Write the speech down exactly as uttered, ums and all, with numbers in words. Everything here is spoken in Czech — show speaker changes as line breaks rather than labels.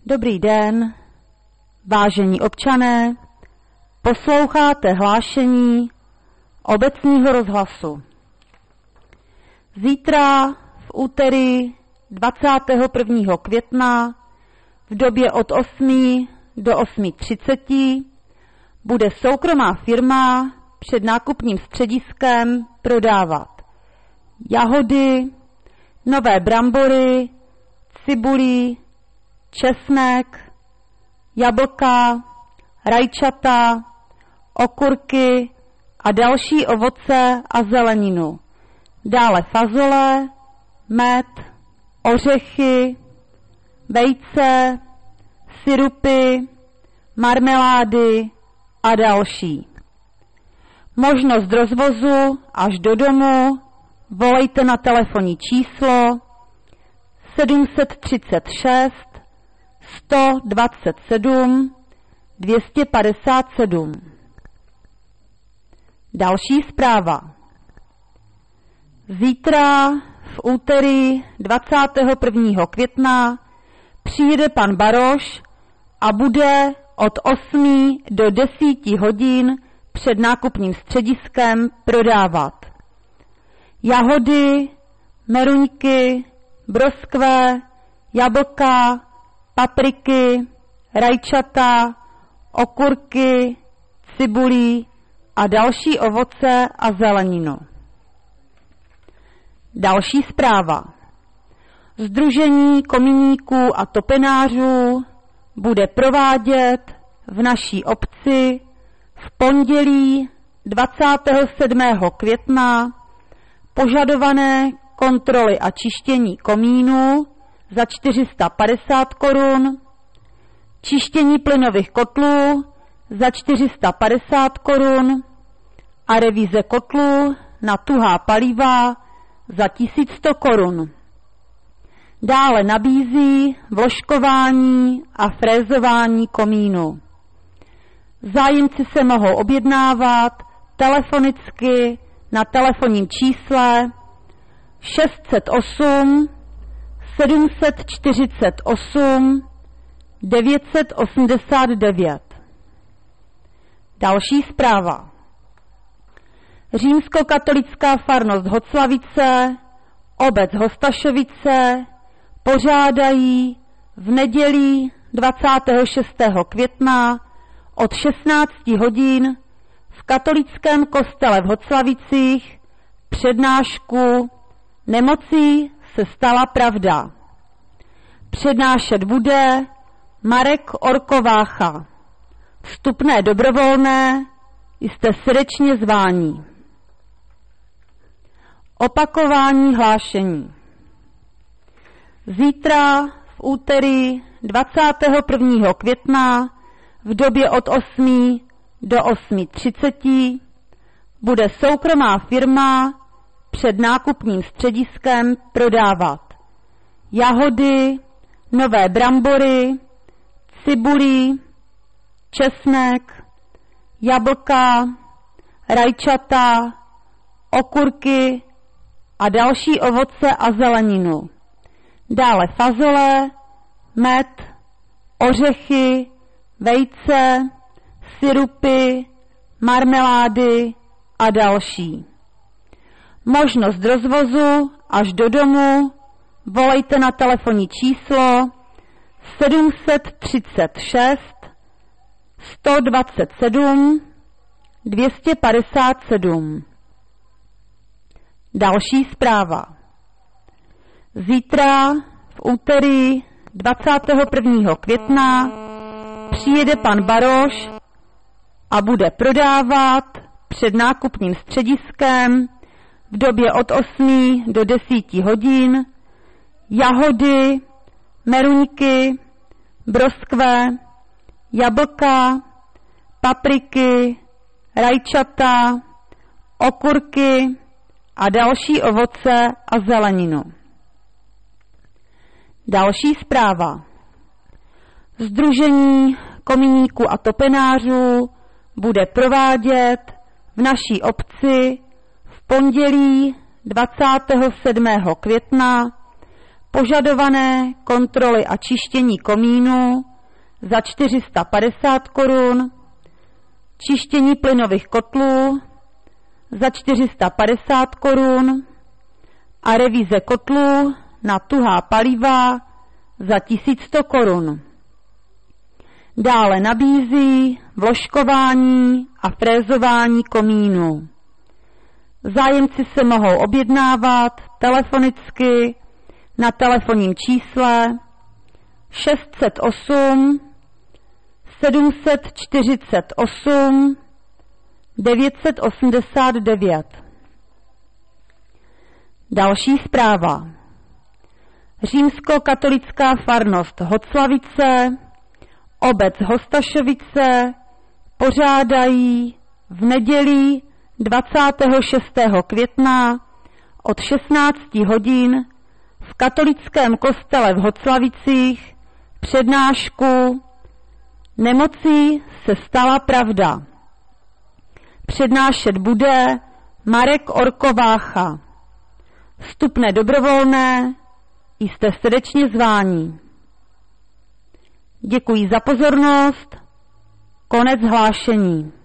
Dobrý den, vážení občané, posloucháte hlášení obecního rozhlasu. Zítra v úterý dvacátého prvního května v době od osmi do osmi třicet bude soukromá firma před nákupním střediskem prodávat jahody, nové brambory, cibuli, česnek, jablka, rajčata, okurky a další ovoce a zeleninu. Dále fazole, med, ořechy, vejce, sirupy, marmelády a další. Možnost rozvozu až do domu volejte na telefonní číslo sedm set třicet šest sto dvacet sedm dvě stě padesát sedm. Další zpráva. Zítra v úterý dvacátého prvního května přijede pan Baroš a bude od osmi do deseti hodin před nákupním střediskem prodávat jahody, meruňky, broskve, jablka, papriky, rajčata, okurky, cibulí a další ovoce a zeleninu. Další zpráva. Sdružení kominíků a topenářů bude provádět v naší obci v pondělí dvacátého sedmého května požadované kontroly a čištění komínů za čtyři sta padesát korun, čištění plynových kotlů za čtyři sta padesát korun a revize kotlů na tuhá paliva za tisíc sto korun. Dále nabízí vložkování a frézování komínu. Zájemci se mohou objednávat telefonicky na telefonním čísle šest set osm sedm set čtyřicet osm devět set osmdesát devět. Další zpráva. Římskokatolická farnost Hoclavice, obec Hostašovice pořádají v neděli dvacátého šestého května od šestnácti hodin v katolickém kostele v Hoclavicích přednášku Nemocí se stala pravda. Přednášet bude Marek Orkovácha. Vstupné dobrovolné, jste srdečně zváni. Opakování hlášení. Zítra v úterý dvacátého prvního května v době od osmi do osmi třicet bude soukromá firma před nákupním střediskem prodávat jahody, nové brambory, cibuli, česnek, jablka, rajčata, okurky a další ovoce a zeleninu. Dále fazole, med, ořechy, vejce, sirupy, marmelády a další. Možnost rozvozu až do domu volejte na telefonní číslo sedm set třicet šest sto dvacet sedm dvě stě padesát sedm. Další zpráva. Zítra v úterý dvacátého prvního května přijede pan Baroš a bude prodávat před nákupním střediskem v době od osmi do deseti hodin jahody, meruňky, broskve, jablka, papriky, rajčata, okurky a další ovoce a zeleninu. Další zpráva. Sdružení kominíků a topenářů bude provádět v naší obci v pondělí dvacátého sedmého května požadované kontroly a čištění komínu za čtyři sta padesát korun, čištění plynových kotlů za čtyři sta padesát korun a revize kotlů na tuhá paliva za tisíc sto korun. Dále nabízí vložkování a frézování komínu. Zájemci se mohou objednávat telefonicky na telefonním čísle šest set osm sedm set čtyřicet osm devět set osmdesát devět. Další zpráva. Římskokatolická farnost Hoclavice, obec Hostašovice pořádají v neděli dvacátého šestého května od šestnácti hodin v katolickém kostele v Hoclavicích přednášku Nemocí se stala pravda. Přednášet bude Marek Orkovácha. Vstupné dobrovolné, jste srdečně zváni. Děkuji za pozornost. Konec hlášení.